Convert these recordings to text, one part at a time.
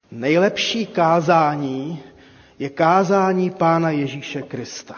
Nejlepší kázání je kázání Pána Ježíše Krista.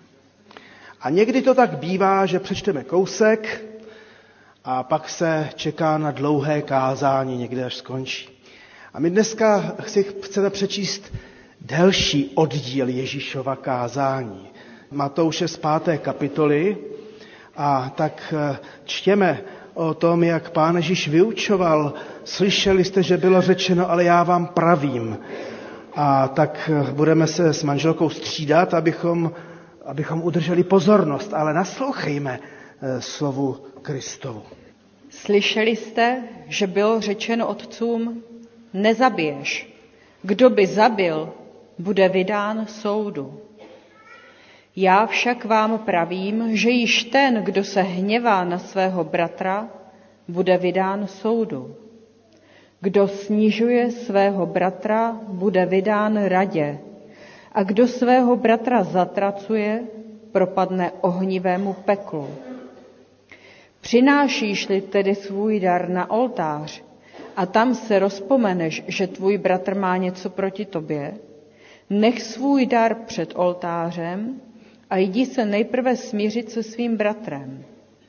A někdy to tak bývá, že přečteme kousek a pak se čeká na dlouhé kázání, někde až skončí. A my dneska chceme přečíst delší oddíl Ježíšova kázání. Matouše z 5. kapitoly a tak čtěme o tom, jak Pán Ježíš vyučoval. Slyšeli jste, že bylo řečeno, ale já vám pravím. A tak budeme se s manželkou střídat, abychom udrželi pozornost, ale naslouchejme slovu Kristovu. Slyšeli jste, že bylo řečeno otcům, nezabiješ. Kdo by zabil, bude vydán soudu. Já však vám pravím, že již ten, kdo se hněvá na svého bratra, bude vydán soudu. Kdo snižuje svého bratra, bude vydán radě. A kdo svého bratra zatracuje, propadne ohnivému peklu. Přinášíš-li tedy svůj dar na oltář a tam se rozpomeneš, že tvůj bratr má něco proti tobě, nech svůj dar před oltářem a jdi se nejprve smířit se svým bratrem.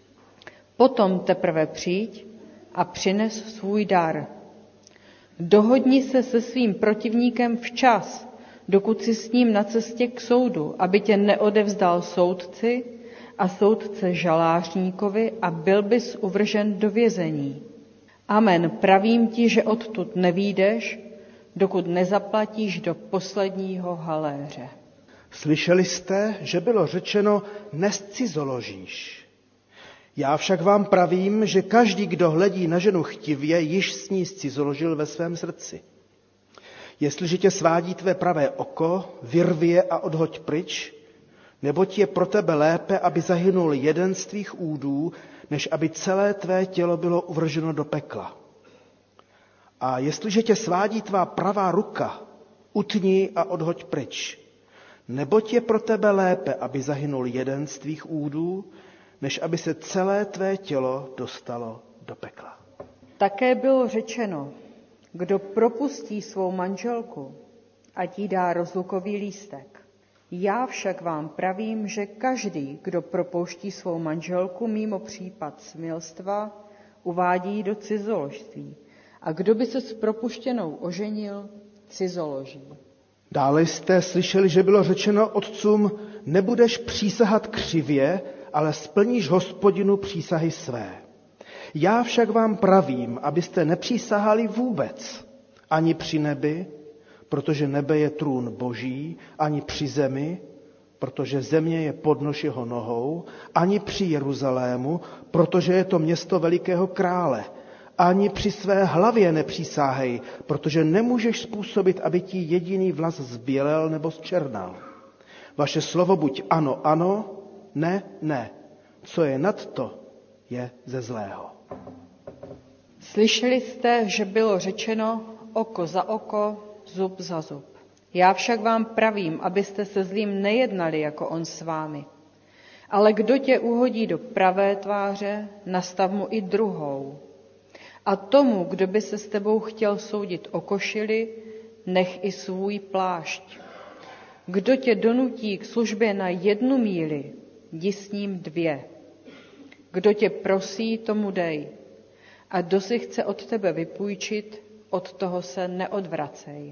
Potom teprve přijď a přines svůj dar. Dohodni se se svým protivníkem včas, dokud jsi s ním na cestě k soudu, aby tě neodevzdal soudci a soudce žalářníkovi a byl bys uvržen do vězení. Amen, pravím ti, že odtud nevyjdeš, dokud nezaplatíš do posledního haléře. Slyšeli jste, že bylo řečeno, nezcizoložíš. Já však vám pravím, že každý, kdo hledí na ženu chtivě, již s ní zcizoložil ve svém srdci. Jestliže tě svádí tvé pravé oko, vyrvi je a odhoď pryč, neboť je pro tebe lépe, aby zahynul jeden z tvých údů, než aby celé tvé tělo bylo uvrženo do pekla. A jestliže tě svádí tvá pravá ruka, utni a odhoď pryč, neboť je pro tebe lépe, aby zahynul jeden z tvých údů, než aby se celé tvé tělo dostalo do pekla. Také bylo řečeno, kdo propustí svou manželku, ať jí dá rozlukový lístek. Já však vám pravím, že každý, kdo propouští svou manželku mimo případ smilstva, uvádí do cizoložství. A kdo by se s propuštěnou oženil, cizoloží. Dále jste slyšeli, že bylo řečeno otcům, nebudeš přísahat křivě, ale splníš Hospodinu přísahy své. Já však vám pravím, abyste nepřísahali vůbec, ani při nebi, protože nebe je trůn Boží, ani při zemi, protože země je podnož jeho nohou, ani při Jeruzalému, protože je to město velikého krále, ani při své hlavě nepřísáhej, protože nemůžeš způsobit, aby ti jediný vlas zbělel nebo zčernal. Vaše slovo buď ano, ano, ne, ne. Co je nad to, je ze zlého. Slyšeli jste, že bylo řečeno oko za oko, zub za zub. Já však vám pravím, abyste se zlým nejednali jako on s vámi. Ale kdo tě uhodí do pravé tváře, nastav mu i druhou. A tomu, kdo by se s tebou chtěl soudit o košili, nech i svůj plášť. Kdo tě donutí k službě na 1 míli, jdi s ním 2. Kdo tě prosí, tomu dej. A kdo si chce od tebe vypůjčit, od toho se neodvracej.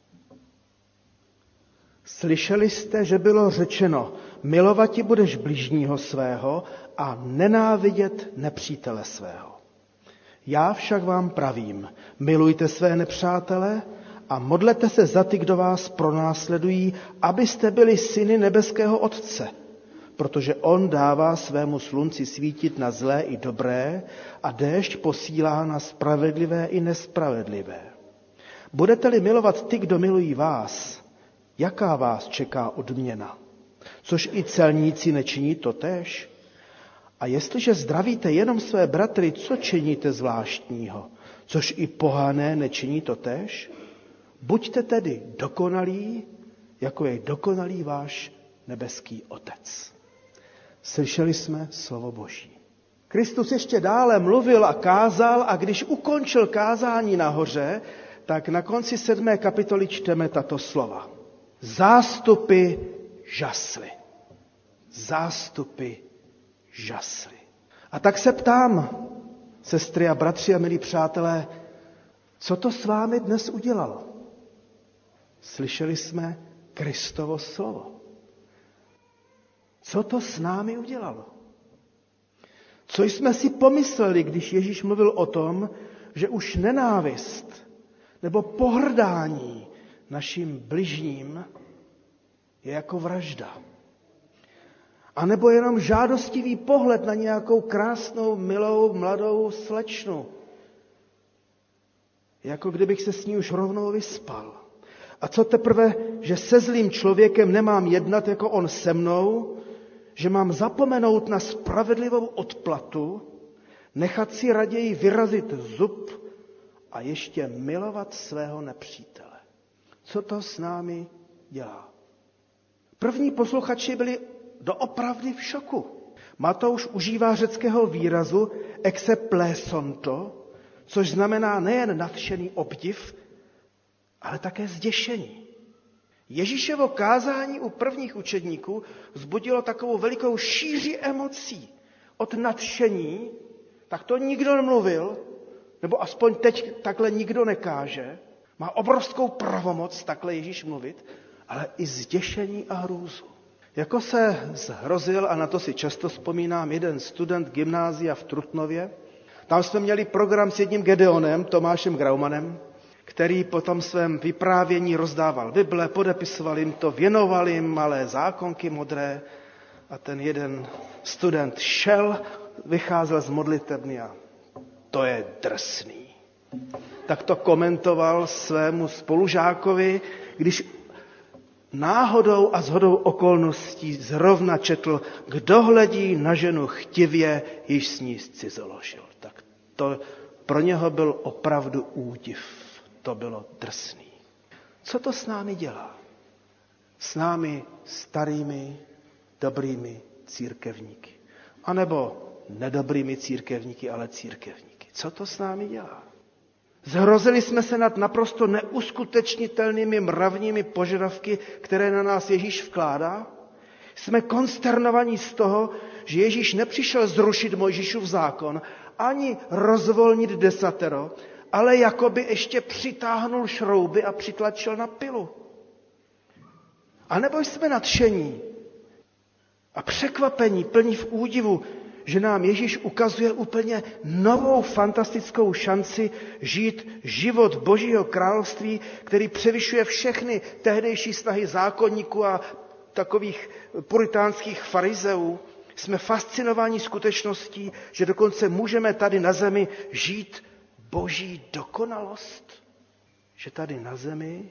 Slyšeli jste, že bylo řečeno, milovati budeš bližního svého a nenávidět nepřítele svého. Já však vám pravím, milujte své nepřátele a modlete se za ty, kdo vás pronásledují, abyste byli syny nebeského Otce, protože on dává svému slunci svítit na zlé i dobré a déšť posílá na spravedlivé i nespravedlivé. Budete-li milovat ty, kdo milují vás, jaká vás čeká odměna? Což i celníci nečiní totéž? A jestliže zdravíte jenom své bratry, co činíte zvláštního? Což i pohané nečiní totéž? Buďte tedy dokonalí, jako je dokonalý váš nebeský Otec. Slyšeli jsme slovo Boží. Kristus ještě dále mluvil a kázal a když ukončil kázání nahoře, tak na konci 7. kapitoly čteme tato slova. Zástupy žasly. Zástupy žasly. A tak se ptám, sestry a bratři a milí přátelé, co to s vámi dnes udělalo? Slyšeli jsme Kristovo slovo. Co to s námi udělalo? Co jsme si pomysleli, když Ježíš mluvil o tom, že už nenávist nebo pohrdání naším bližním je jako vražda? A nebo jenom žádostivý pohled na nějakou krásnou, milou, mladou slečnu. Jako kdybych se s ní už rovnou vyspal. A co teprve, že se zlým člověkem nemám jednat jako on se mnou, že mám zapomenout na spravedlivou odplatu, nechat si raději vyrazit zub a ještě milovat svého nepřítele. Co to s námi dělá? První posluchači byli doopravdy v šoku. Matouš užívá řeckého výrazu exeplesonto, což znamená nejen nadšený obdiv, ale také zděšení. Ježíšovo kázání u prvních učedníků vzbudilo takovou velikou šíři emocí. Od nadšení, tak to nikdo nemluvil, nebo aspoň teď takhle nikdo nekáže. Má obrovskou pravomoc takhle Ježíš mluvit, ale i zděšení a hrůzu. Jako se zhrozil, a na to si často vzpomínám, jeden student gymnázia v Trutnově. Tam jsme měli program s jedním Gedeonem, Tomášem Graumanem, který po tom svém vyprávění rozdával Bible, podepisoval jim to, věnoval jim malé zákonky modré a ten jeden student vycházel z modlitebny a to je drsný. Tak to komentoval svému spolužákovi, když náhodou a shodou okolností zrovna četl, kdo hledí na ženu chtivě, již s ní zcizoložil. Tak to pro něho byl opravdu údiv. To bylo drsný. Co to s námi dělá? S námi starými, dobrými církevníky. A nebo nedobrými církevníky, ale církevníky. Co to s námi dělá? Zhrozili jsme se nad naprosto neuskutečnitelnými mravními požadavky, které na nás Ježíš vkládá. Jsme konsternovaní z toho, že Ježíš nepřišel zrušit Mojžíšův zákon, ani rozvolnit desatero, ale jakoby ještě přitáhnul šrouby a přitlačil na pilu. A nebo jsme nadšení a překvapení, plní v údivu, že nám Ježíš ukazuje úplně novou fantastickou šanci žít život Božího království, který převyšuje všechny tehdejší snahy zákonníků a takových puritánských farizeů. Jsme fascinováni skutečností, že dokonce můžeme tady na zemi žít Boží dokonalost. Že tady na zemi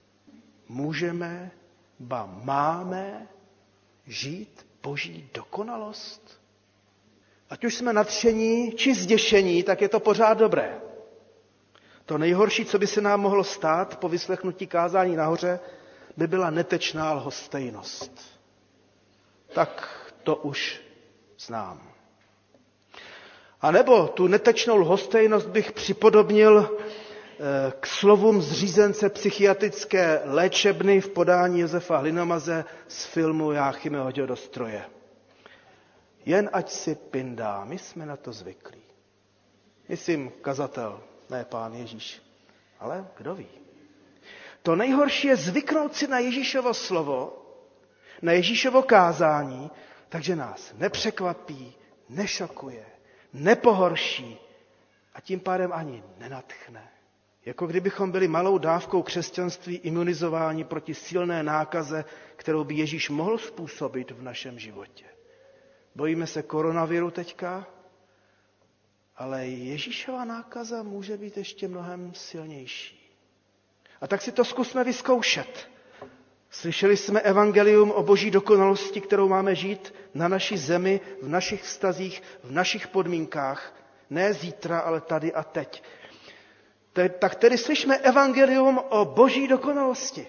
můžeme, ba máme žít Boží dokonalost. Ať už jsme nadšení či zděšení, tak je to pořád dobré. To nejhorší, co by se nám mohlo stát po vyslechnutí kázání nahoře, by byla netečná lhostejnost. Tak to už znám. A nebo tu netečnou lhostejnost bych připodobnil k slovům zřízence psychiatrické léčebny v podání Josefa Hlinomaze z filmu Jáchyme hodil do stroje. Jen ať si pindá, my jsme na to zvyklí. Myslím kazatel, ne Pán Ježíš, ale kdo ví. To nejhorší je zvyknout si na Ježíšovo slovo, na Ježíšovo kázání, takže nás nepřekvapí, nešokuje, nepohorší a tím pádem ani nenadchne. Jako kdybychom byli malou dávkou křesťanství imunizováni proti silné nákaze, kterou by Ježíš mohl způsobit v našem životě. Bojíme se koronaviru teďka, ale Ježíšova nákaza může být ještě mnohem silnější. A tak si to zkusme vyzkoušet. Slyšeli jsme evangelium o Boží dokonalosti, kterou máme žít na naší zemi, v našich vztazích, v našich podmínkách. Ne zítra, ale tady a teď. Tak tedy slyšme evangelium o Boží dokonalosti.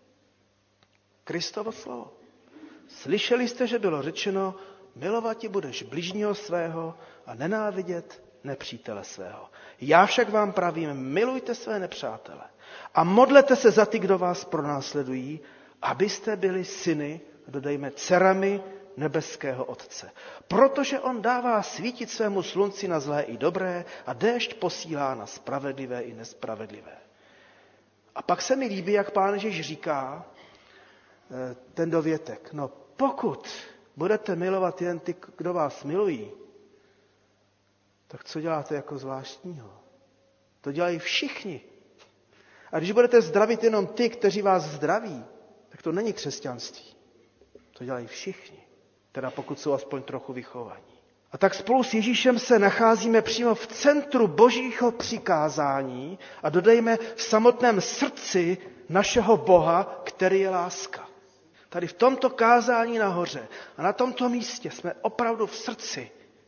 Kristovo slovo. Slyšeli jste, že bylo řečeno, milovati budeš bližního svého a nenávidět nepřítele svého. Já však vám pravím, milujte své nepřátele. A modlete se za ty, kdo vás pronásledují, abyste byli syny, dodejme dcerami nebeského Otce. Protože on dává svítit svému slunci na zlé i dobré a déšť posílá na spravedlivé i nespravedlivé. A pak se mi líbí, jak Pán Ježíš říká ten dovětek. No pokud budete milovat jen ty, kdo vás milují, tak co děláte jako zvláštního? To dělají všichni. A když budete zdravit jenom ty, kteří vás zdraví, tak to není křesťanství. To dělají všichni. Teda pokud jsou aspoň trochu vychovaní. A tak spolu s Ježíšem se nacházíme přímo v centru Božího přikázání a dodejme v samotném srdci našeho Boha, který je láska. Tady v tomto kázání nahoře a na tomto místě jsme opravdu v srdci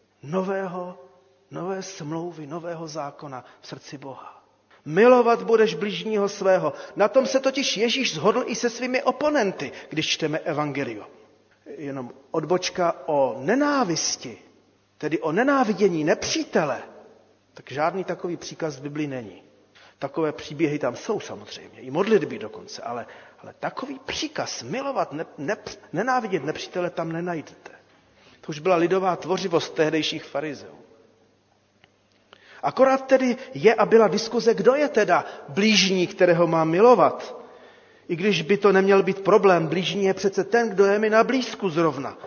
nové smlouvy, nového zákona v srdci Boha. Milovat budeš bližního svého. Na tom se totiž Ježíš shodl i se svými oponenty, když čteme evangelium. Jenom odbočka o nenávisti, tedy o nenávidění nepřítele, tak žádný takový příkaz v Biblii není. Takové příběhy tam jsou samozřejmě, i modlitby dokonce, ale takový příkaz milovat, nenávidět nepřítele tam nenajdete. To už byla lidová tvořivost tehdejších farizeů. Akorát tedy je a byla diskuze, kdo je teda blížní, kterého mám milovat. I když by to neměl být problém, blížní je přece ten, kdo je mi na blízku zrovna.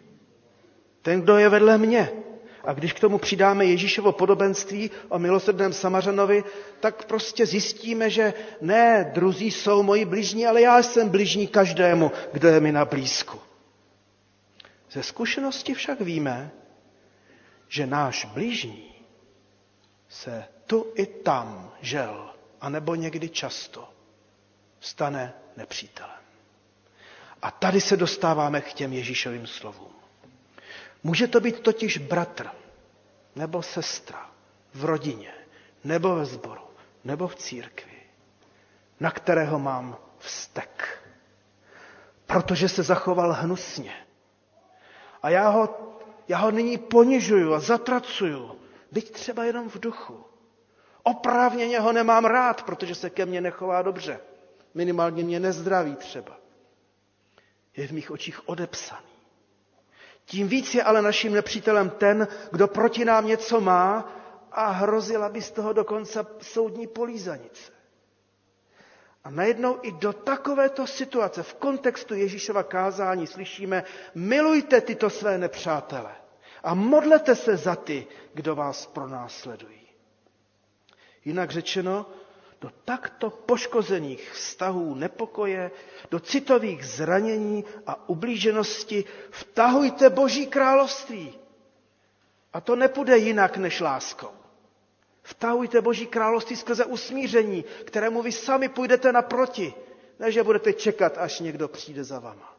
Ten, kdo je vedle mě. A když k tomu přidáme Ježíšovo podobenství o milosrdném Samařanovi, tak prostě zjistíme, že ne druzí jsou moji blížní, ale já jsem blížní každému, kdo je mi na blízku. Ze zkušenosti však víme, že náš blížní se tu i tam žel, anebo někdy často, stane nepřítelem. A tady se dostáváme k těm Ježíšovým slovům. Může to být totiž bratr, nebo sestra v rodině, nebo ve sboru, nebo v církvi, na kterého mám vztek, protože se zachoval hnusně. A já ho nyní ponižuju a zatracuju, byť třeba jenom v duchu. Oprávněně ho nemám rád, protože se ke mně nechová dobře. Minimálně mě nezdraví třeba. Je v mých očích odepsaný. Tím víc je ale naším nepřítelem ten, kdo proti nám něco má a hrozila by z toho dokonce soudní polízanice. A najednou i do takovéto situace v kontextu Ježíšova kázání slyšíme: milujte tyto své nepřátele a modlete se za ty, kdo vás pronásledují. Jinak řečeno, do takto poškozených vztahů nepokoje, do citových zranění a ublíženosti vtahujte Boží království. A to nepůjde jinak než láskou. Vtahujte Boží království skrze usmíření, kterému vy sami půjdete naproti, ne že budete čekat, až někdo přijde za vama.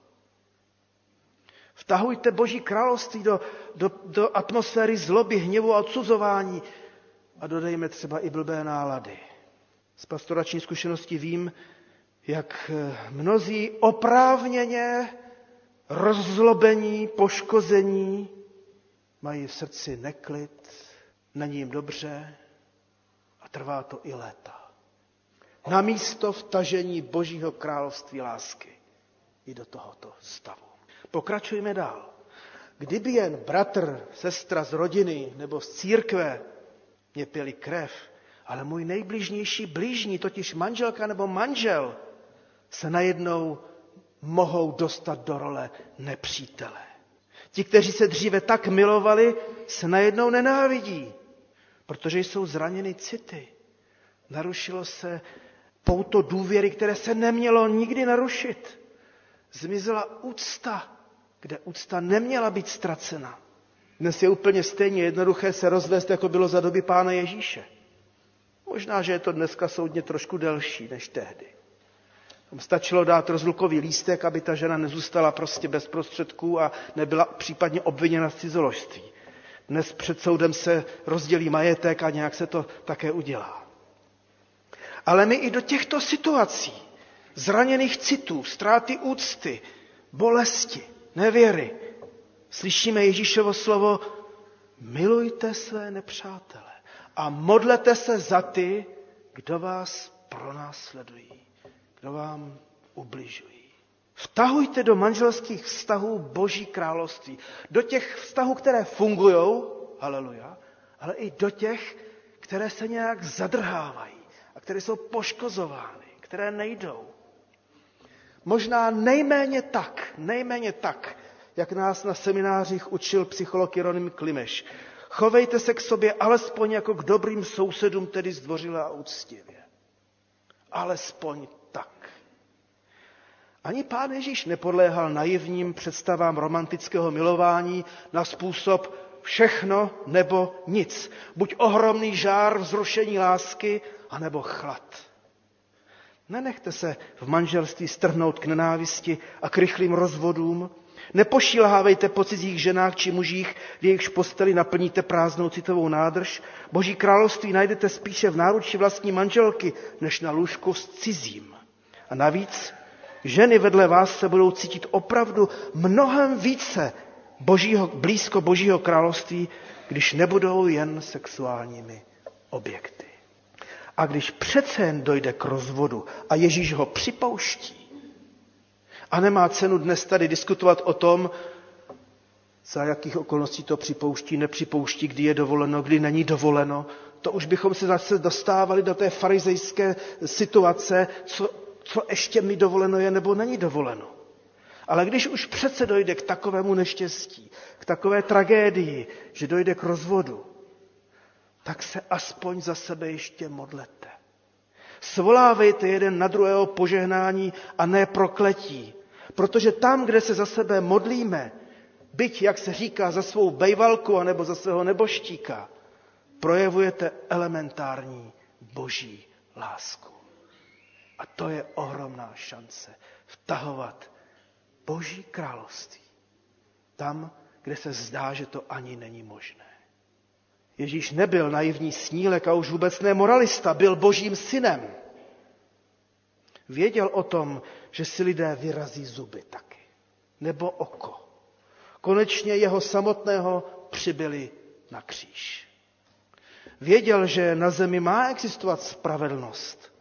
Vtahujte Boží království do atmosféry zloby, hněvu a odsuzování a dodejme třeba i blbé nálady. Z pastorační zkušenosti vím, jak mnozí oprávněně rozzlobení, poškození mají v srdci neklid, není jim dobře a trvá to i léta. Namísto vtažení Božího království lásky i do tohoto stavu. Pokračujeme dál. Kdyby jen bratr, sestra z rodiny nebo z církve mě pili krev, ale můj nejbližnější blížní, totiž manželka nebo manžel, se najednou mohou dostat do role nepřítele. Ti, kteří se dříve tak milovali, se najednou nenávidí, protože jsou zraněny city. Narušilo se pouto důvěry, které se nemělo nikdy narušit. Zmizela úcta, kde úcta neměla být ztracena. Dnes je úplně stejně jednoduché se rozvést, jako bylo za doby Pána Ježíše. Možná, že je to dneska soudně trošku delší než tehdy. Tam stačilo dát rozlukový lístek, aby ta žena nezůstala prostě bez prostředků a nebyla případně obviněna z cizoložství. Dnes před soudem se rozdělí majetek a nějak se to také udělá. Ale my i do těchto situací, zraněných citů, ztráty úcty, bolesti, nevěry, slyšíme Ježíšovo slovo: milujte své nepřátele a modlete se za ty, kdo vás pronásledují, kdo vám ubližují. Vtahujte do manželských vztahů Boží království. Do těch vztahů, které fungujou, haleluja, ale i do těch, které se nějak zadrhávají a které jsou poškozovány, které nejdou. Možná nejméně tak, jak nás na seminářích učil psycholog Jeroným Klimeš. Chovejte se k sobě alespoň jako k dobrým sousedům, tedy zdvořile a úctivě. Alespoň tak. Ani Pán Ježíš nepodléhal naivním představám romantického milování na způsob všechno nebo nic. Buď ohromný žár vzrušení lásky, anebo chlad. Nenechte se v manželství strhnout k nenávisti a k rychlým rozvodům. Nepošilhávejte po cizích ženách či mužích, v jejichž posteli naplníte prázdnou citovou nádrž. Boží království najdete spíše v náručí vlastní manželky, než na lůžku s cizím. A navíc ženy vedle vás se budou cítit opravdu mnohem více blízko Božího království, když nebudou jen sexuálními objekty. A když přece jen dojde k rozvodu a Ježíš ho připouští, a nemá cenu dnes tady diskutovat o tom, za jakých okolností to připouští, nepřipouští, kdy je dovoleno, kdy není dovoleno, to už bychom se zase dostávali do té farizejské situace, co ještě mi dovoleno je nebo není dovoleno. Ale když už přece dojde k takovému neštěstí, k takové tragédii, že dojde k rozvodu, tak se aspoň za sebe ještě modlete. Svolávejte jeden na druhého požehnání a ne prokletí. Protože tam, kde se za sebe modlíme, byť, jak se říká, za svou bejvalku anebo za svého neboštíka, projevujete elementární Boží lásku. A to je ohromná šance vtahovat Boží království tam, kde se zdá, že to ani není možné. Ježíš nebyl naivní snílek a už vůbec ne moralista, byl Božím synem. Věděl o tom, že si lidé vyrazí zuby taky, nebo oko. Konečně jeho samotného přibili na kříž. Věděl, že na zemi má existovat spravedlnost.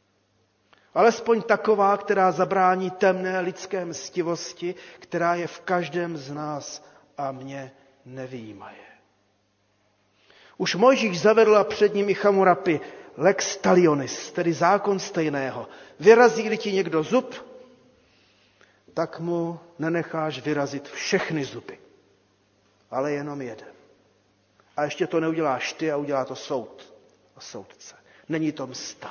Alespoň taková, která zabrání temné lidské mstivosti, která je v každém z nás a mě nevyjímaje. Už Mojžíš zavedl před ním i Chamurapi lex talionis, tedy zákon stejného. Vyrazí-li ti někdo zub, tak mu nenecháš vyrazit všechny zuby, ale jenom jeden. A ještě to neuděláš ty a udělá to soud a soudce. Není to msta.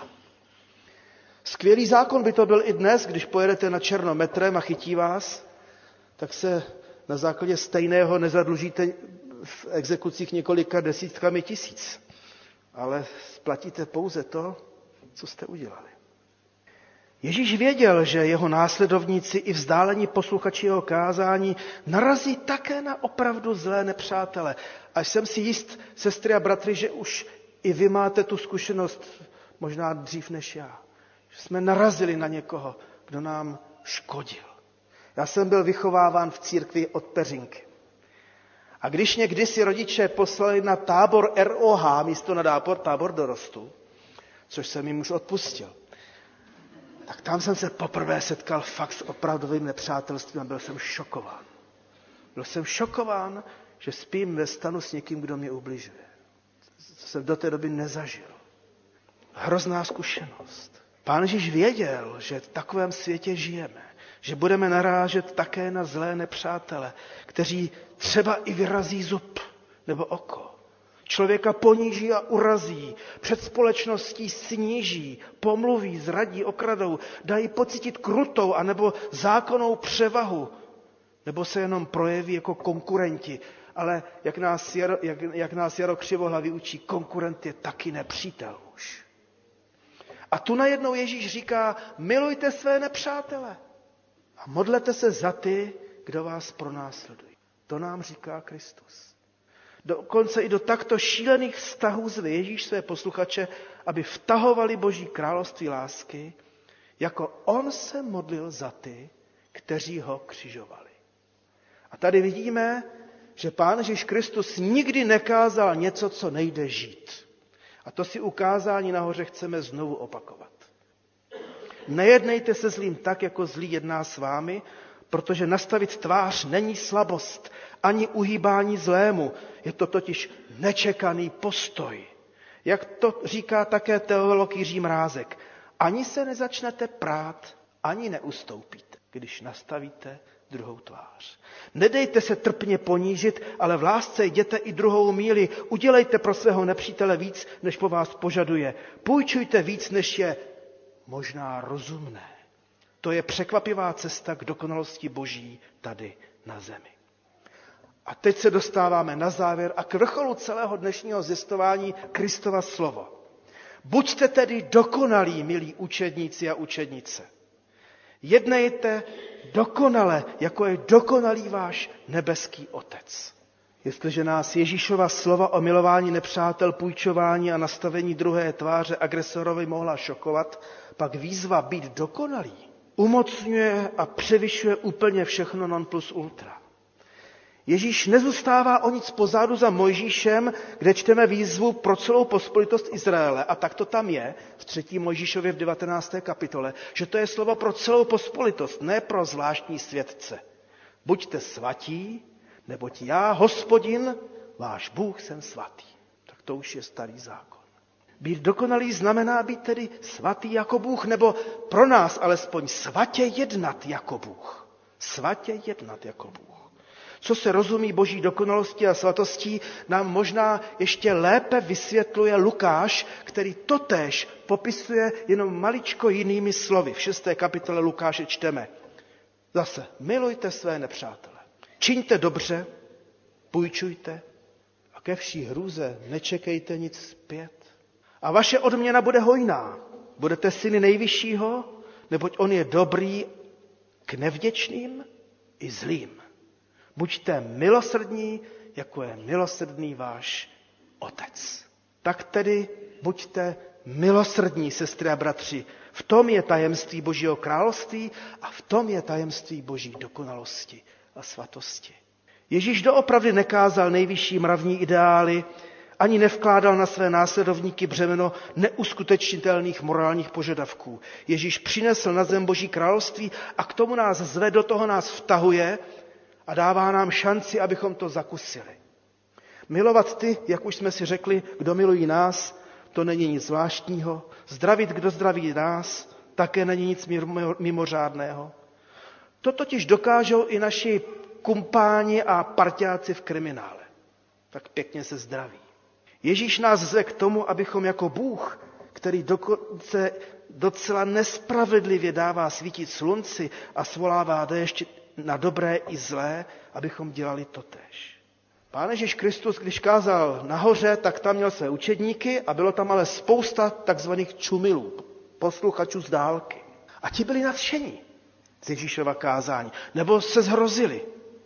Skvělý zákon by to byl i dnes, když pojedete na černo metrem a chytí vás, tak se na základě stejného nezadlužíte v exekucích několika desítkami tisíc. Ale splatíte pouze to, co jste udělali. Ježíš věděl, že jeho následovníci i vzdálení posluchači jeho kázání narazí také na opravdu zlé nepřátele. A jsem si jist, sestry a bratři, že už i vy máte tu zkušenost možná dřív než já. Že jsme narazili na někoho, kdo nám škodil. Já jsem byl vychováván v církvi od peřinky. A když mě kdysi rodiče poslali na tábor ROH, místo na tábor dorostu, což jsem jim už odpustil, tak tam jsem se poprvé setkal fakt s opravdovým nepřátelstvím a byl jsem šokován. Byl jsem šokován, že spím ve stanu s někým, kdo mě ubližuje. Co jsem do té doby nezažil. Hrozná zkušenost. Pán Ježíš věděl, že v takovém světě žijeme, že budeme narážet také na zlé nepřátele, kteří třeba i vyrazí zub nebo oko. Člověka poníží a urazí, před společností sníží, pomluví, zradí, okradou, dají pocítit krutou anebo zákonnou převahu, nebo se jenom projeví jako konkurenti. Ale jak nás Jaro Křivohlavý učí, konkurent je taky nepřítel už. A tu najednou Ježíš říká, milujte své nepřátele a modlete se za ty, kdo vás pronásledují. To nám říká Kristus. Dokonce i do takto šílených vztahů zve Ježíš své posluchače, aby vtahovali Boží království lásky, jako on se modlil za ty, kteří ho křižovali. A tady vidíme, že Pán Ježíš Kristus nikdy nekázal něco, co nejde žít. A to si ukázání nahoře chceme znovu opakovat. nejednejte se zlým tak, jako zlý jedná s vámi, protože nastavit tvář není slabost, ani uhýbání zlému. Je to totiž nečekaný postoj. Jak to říká také teolog Jiří Mrázek. Ani se nezačnete prát, ani neustoupíte, když nastavíte druhou tvář. Nedejte se trpně ponížit, ale v lásce jděte i druhou míli. Udělejte pro svého nepřítele víc, než po vás požaduje. Půjčujte víc, než je možná rozumné. To je překvapivá cesta k dokonalosti Boží tady na zemi. A teď se dostáváme na závěr a k vrcholu celého dnešního zjistování Kristova slovo. Buďte tedy dokonalí, milí učedníci a učednice. Jednejte dokonale, jako je dokonalý váš nebeský Otec. Jestliže nás Ježíšova slova o milování nepřátel, půjčování a nastavení druhé tváře agresorovi mohla šokovat, pak výzva být dokonalý umocňuje a převyšuje úplně všechno non plus ultra. Ježíš nezůstává o nic pozadu za Mojžíšem, kde čteme výzvu pro celou pospolitost Izraele. A tak to tam je v 3. Mojžíšově v 19. kapitole, že to je slovo pro celou pospolitost, ne pro zvláštní světce. Buďte svatí, neboť já, Hospodin, váš Bůh, jsem svatý. Tak to už je starý zákon. Být dokonalý znamená být tedy svatý jako Bůh, nebo pro nás alespoň svatě jednat jako Bůh. Svatě jednat jako Bůh. Co se rozumí Boží dokonalosti a svatostí, nám možná ještě lépe vysvětluje Lukáš, který totéž popisuje jenom maličko jinými slovy. V 6. kapitole Lukáše čteme. Zase, milujte své nepřátele. Čiňte dobře, půjčujte a ke vší hrůze nečekejte nic zpět. A vaše odměna bude hojná. Budete syny nejvyššího, neboť on je dobrý k nevděčným i zlým. Buďte milosrdní, jako je milosrdný váš Otec. Tak tedy buďte milosrdní, sestry a bratři. V tom je tajemství Božího království a v tom je tajemství Boží dokonalosti a svatosti. Ježíš doopravdy nekázal nejvyšší mravní ideály, ani nevkládal na své následovníky břemeno neuskutečnitelných morálních požadavků. Ježíš přinesl na zem Boží království a k tomu nás zve, do toho nás vtahuje a dává nám šanci, abychom to zakusili. Milovat ty, jak už jsme si řekli, kdo milují nás, to není nic zvláštního. Zdravit, kdo zdraví nás, také není nic mimořádného. To totiž dokážou i naši kumpáni a parťáci v kriminále. Tak pěkně se zdraví. Ježíš nás zve k tomu, abychom jako Bůh, který dokonce docela nespravedlivě dává svítit slunci a svolává déšť na dobré i zlé, abychom dělali totéž. Pán Ježíš Kristus, když kázal nahoře, tak tam měl své učedníky a bylo tam ale spousta takzvaných čumilů, posluchačů z dálky. A ti byli nadšení z Ježíšova kázání, nebo se zhrozili.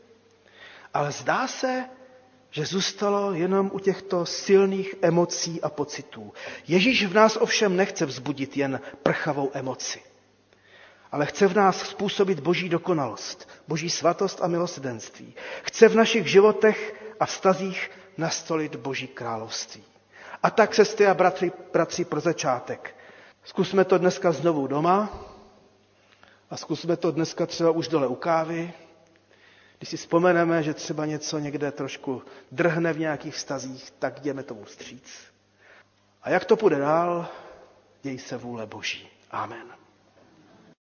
Ale zdá se, že zůstalo jenom u těchto silných emocí a pocitů. Ježíš v nás ovšem nechce vzbudit jen prchavou emoci, ale chce v nás způsobit Boží dokonalost, Boží svatost a milosrdenství. Chce v našich životech a vztazích nastolit Boží království. A tak, sestry a bratři, pro začátek. Zkusme to dneska znovu doma a zkusme to dneska třeba už dole u kávy. Když si vzpomeneme, že třeba něco někde trošku drhne v nějakých vztazích, tak jdeme tomu vstříc. A jak to půjde dál, děj se vůle Boží. Amen.